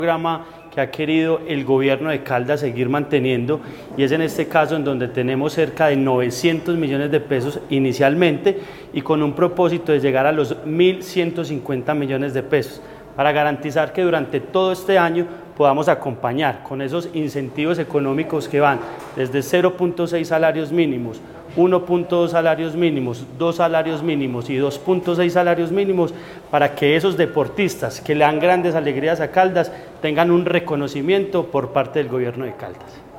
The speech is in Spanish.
Programa que ha querido el gobierno de Caldas seguir manteniendo, y es en este caso en donde tenemos cerca de 900 millones de pesos inicialmente y con un propósito de llegar a los 1.150 millones de pesos para garantizar que durante todo este año podamos acompañar con esos incentivos económicos que van desde 0.6 salarios mínimos, 1.2 salarios mínimos, 2 salarios mínimos y 2.6 salarios mínimos, para que esos deportistas que le dan grandes alegrías a Caldas tengan un reconocimiento por parte del gobierno de Caldas.